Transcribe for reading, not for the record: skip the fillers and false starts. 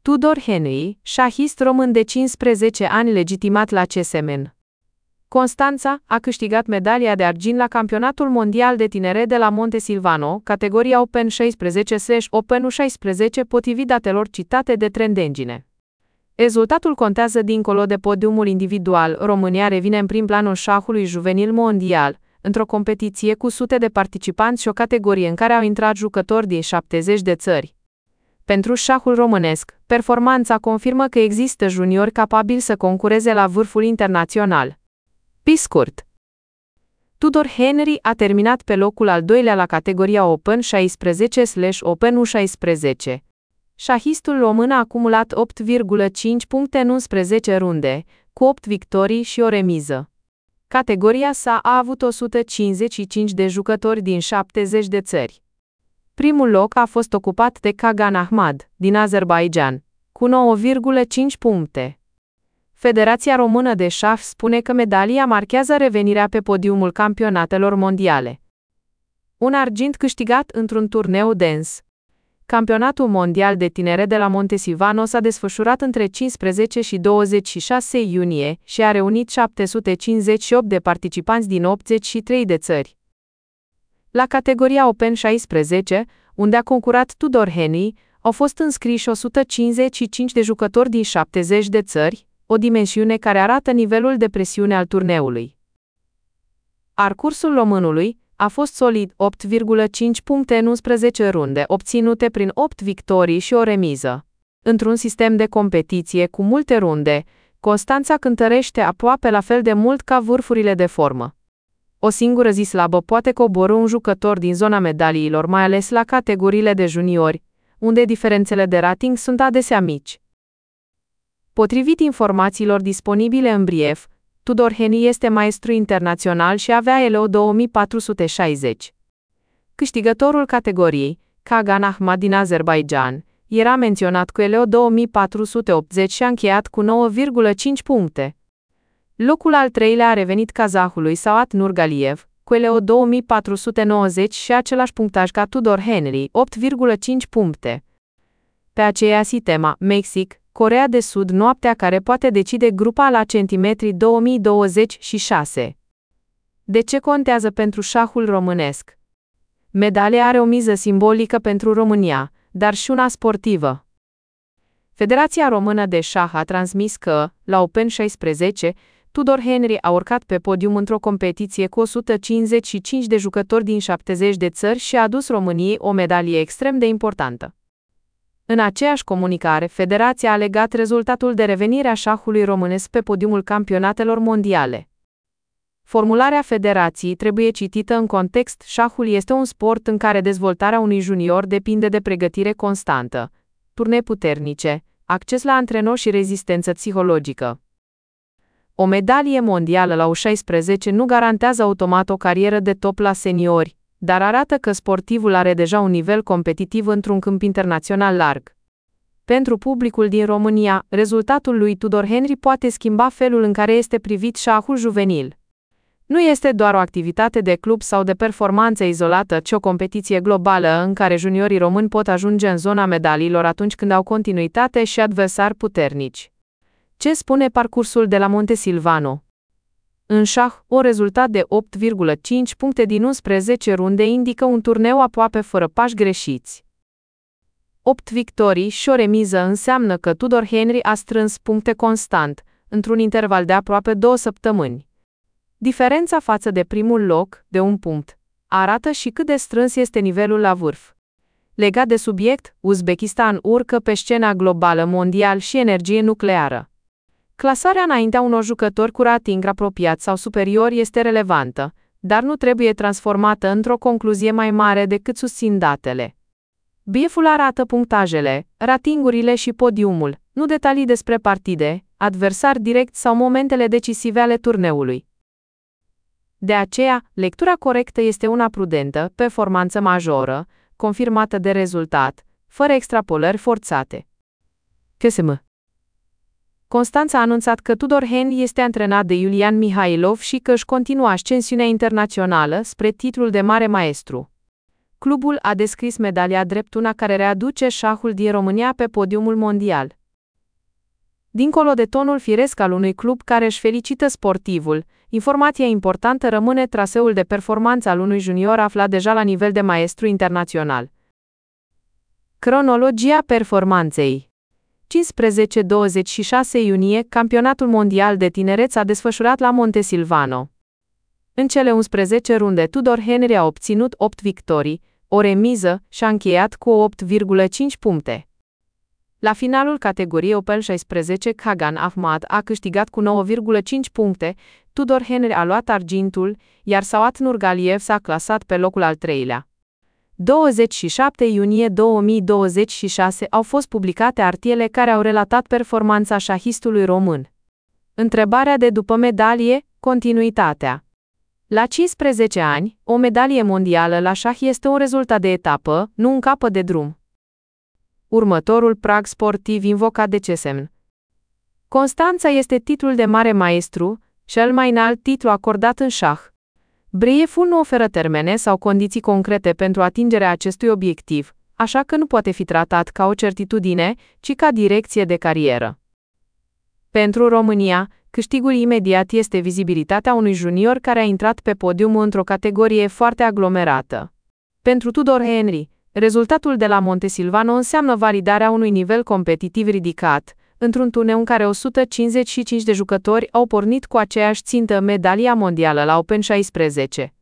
Tudor Henry, șahist român de 15 ani legitimat la CSM. Constanța a câștigat medalia de argint la Campionatul Mondial de Tineret de la Montesilvano, categoria Open 16/Open U16, potrivit datelor citate de Trend Engine. Rezultatul contează dincolo de podiumul individual. România revine în prim planul șahului juvenil mondial, într-o competiție cu sute de participanți și o categorie în care au intrat jucători din 70 de țări. Pentru șahul românesc, performanța confirmă că există juniori capabili să concureze la vârful internațional. Pe scurt, Tudor Henry a terminat pe locul al doilea la categoria Open 16/Open U16. Șahistul român a acumulat 8,5 puncte în 11 runde, cu 8 victorii și o remiză. Categoria sa a avut 155 de jucători din 70 de țări. Primul loc a fost ocupat de Kagan Ahmad, din Azerbaijan, cu 9,5 puncte. Federația Română de Șah spune că medalia marchează revenirea pe podiumul campionatelor mondiale. Un argint câștigat într-un turneu dens. Campionatul mondial de tineret de la Montesilvano s-a desfășurat între 15 și 26 iunie și a reunit 758 de participanți din 83 de țări. La categoria Open 16, unde a concurat Tudor Henry, au fost înscriși 155 de jucători din 70 de țări, o dimensiune care arată nivelul de presiune al turneului. Parcursul românului a fost solid, 8,5 puncte în 11 runde, obținute prin 8 victorii și o remiză. Într-un sistem de competiție cu multe runde, Constanța cântărește aproape la fel de mult ca vârfurile de formă. O singură zi slabă poate coborî un jucător din zona medaliilor, mai ales la categoriile de juniori, unde diferențele de rating sunt adesea mici. Potrivit informațiilor disponibile în brief, Tudor Henry este maestru internațional și avea ELO 2460. Câștigătorul categoriei, Kagan Ahmad din Azerbaijan, era menționat cu ELO 2480 și a încheiat cu 9,5 puncte. Locul al treilea a revenit kazahului Saad Nurgaliev, cu ELO 2490 și același punctaj ca Tudor Henry, 8,5 puncte. Pe aceeași temă, Mexic, Coreea de Sud, noaptea care poate decide grupa la centimetri 2026. De ce contează pentru șahul românesc? Medalia are o miză simbolică pentru România, dar și una sportivă. Federația Română de Șah a transmis că, la Open 16, Tudor Henry a urcat pe podium într-o competiție cu 155 de jucători din 70 de țări și a adus României o medalie extrem de importantă. În aceeași comunicare, Federația a legat rezultatul de revenire a șahului românesc pe podiumul campionatelor mondiale. Formularea Federației trebuie citită în context: șahul este un sport în care dezvoltarea unui junior depinde de pregătire constantă, turne puternice, acces la antrenori și rezistență psihologică. O medalie mondială la U16 nu garantează automat o carieră de top la seniori, dar arată că sportivul are deja un nivel competitiv într-un câmp internațional larg. Pentru publicul din România, rezultatul lui Tudor Henry poate schimba felul în care este privit șahul juvenil. Nu este doar o activitate de club sau de performanță izolată, ci o competiție globală în care juniorii români pot ajunge în zona medaliilor atunci când au continuitate și adversari puternici. Ce spune parcursul de la Montesilvano? În șah, un rezultat de 8,5 puncte din 11 runde indică un turneu aproape fără pași greșiți. 8 victorii și o remiză înseamnă că Tudor Henry a strâns puncte constant, într-un interval de aproape 2 săptămâni. Diferența față de primul loc, de un punct, arată și cât de strâns este nivelul la vârf. Legat de subiect, Uzbekistan urcă pe scena globală mondial și energie nucleară. Clasarea înaintea unor jucători cu rating apropiat sau superior este relevantă, dar nu trebuie transformată într-o concluzie mai mare decât susțin datele. Brieful arată punctajele, ratingurile și podiumul, nu detalii despre partide, adversari direct sau momentele decisive ale turneului. De aceea, lectura corectă este una prudentă, performanță majoră, confirmată de rezultat, fără extrapolări forțate. CSM. Constanța a anunțat că Tudor Henry este antrenat de Iulian Mihailov și că își continuă ascensiunea internațională spre titlul de mare maestru. Clubul a descris medalia drept una care readuce șahul din România pe podiumul mondial. Dincolo de tonul firesc al unui club care își felicită sportivul, informația importantă rămâne traseul de performanță al unui junior aflat deja la nivel de maestru internațional. Cronologia performanței. 15-26 iunie, campionatul mondial de tineret s-a desfășurat la Montesilvano. În cele 11 runde, Tudor Henry a obținut 8 victorii, o remiză și a încheiat cu 8,5 puncte. La finalul categoriei Open 16, Khagan Ahmad a câștigat cu 9,5 puncte, Tudor Henry a luat argintul, iar Saad Nurgaliev s-a clasat pe locul al treilea. 27 iunie 2026 au fost publicate artiele care au relatat performanța șahistului român. Întrebarea de după medalie, continuitatea. La 15 ani, o medalie mondială la șah este un rezultat de etapă, nu un capăt de drum. Următorul prag sportiv invocat de CSM. Constanța este titlul de mare maestru, cel mai înalt titlu acordat în șah. Brieful nu oferă termene sau condiții concrete pentru atingerea acestui obiectiv, așa că nu poate fi tratat ca o certitudine, ci ca direcție de carieră. Pentru România, câștigul imediat este vizibilitatea unui junior care a intrat pe podium într-o categorie foarte aglomerată. Pentru Tudor Henry, rezultatul de la Montesilvano înseamnă validarea unui nivel competitiv ridicat, într-un turneu în care 155 de jucători au pornit cu aceeași țintă, medalia mondială la Open 16.